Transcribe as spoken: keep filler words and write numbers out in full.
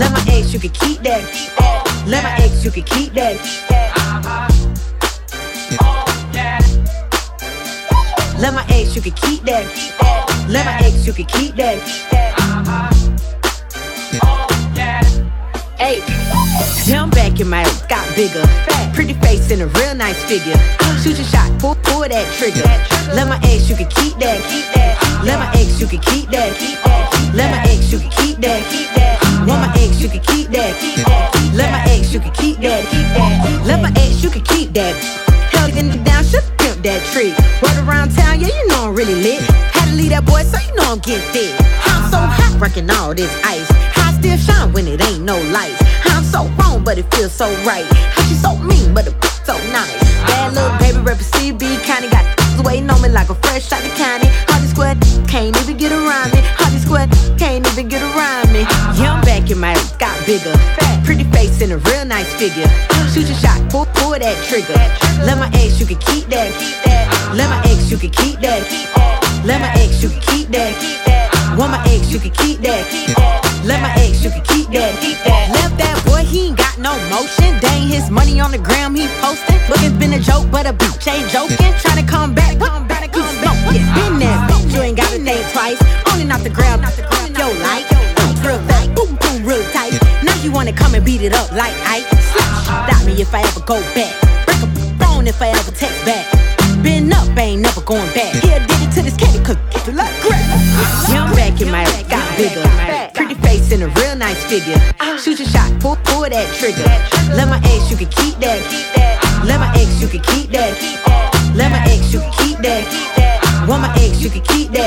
Love my ex, you can keep that. Love my ex, you can keep that. Love my ex, you can keep that. Love my ex, you can keep that. Hey, now I'm back in my ex, got bigger. Pretty face and a real nice figure. Shoot your shot, pull, pull that trigger. Love my ex, you can keep that. Love my ex, you can keep that. Love my ex, you can keep that. Want my ex, you can keep that. Love my ex, you can keep that. Love my ex, you can keep that. Held it down, should pimp that tree. Rode around town, yeah, you know I'm really lit. Had to leave that boy, so you know I'm getting thick. I'm so hot, rocking all this ice. How I still shine when it ain't no lights. I'm so wrong, but it feels so right. How she so mean, but it feels so nice. Bad little baby rapper C B, kinda got waiting on me like a fresh out the county. Hardy squad can't even get around me. Hardy squad can't even get around me. Yeah, I'm back in my ex, got bigger. Pretty face and a real nice figure. Shoot your shot, pull, pull that trigger. Love my ex, you can keep that. Love my ex, you can keep that. Love my ex, you can keep that. Want my ex, you can keep that. Love my ex, you can keep that. Left that boy, he ain't got no motion. Dang his money on the gram, he posting. Look, it's been a joke, but a bitch ain't joking. Tryna come back, come back, keep smoking. Been there, bitch, you ain't gotta think twice. On and off the ground, yo, like real fat, boom, boom, real tight. Now you wanna come and beat it up like Ike. Stop me if I ever go back. Break up the phone if I ever text back. Been up, ain't never going back. Here, did it to this candy, cause it's a lot crap. Yeah, I'm back in my ex, got bigger. Pretty face and a real nice figure. Shoot your shot, pull, pull that trigger. Love my ex, you can keep that. Love my ex, you can keep that. Love my ex, you can keep that. Want my ex, you can keep that.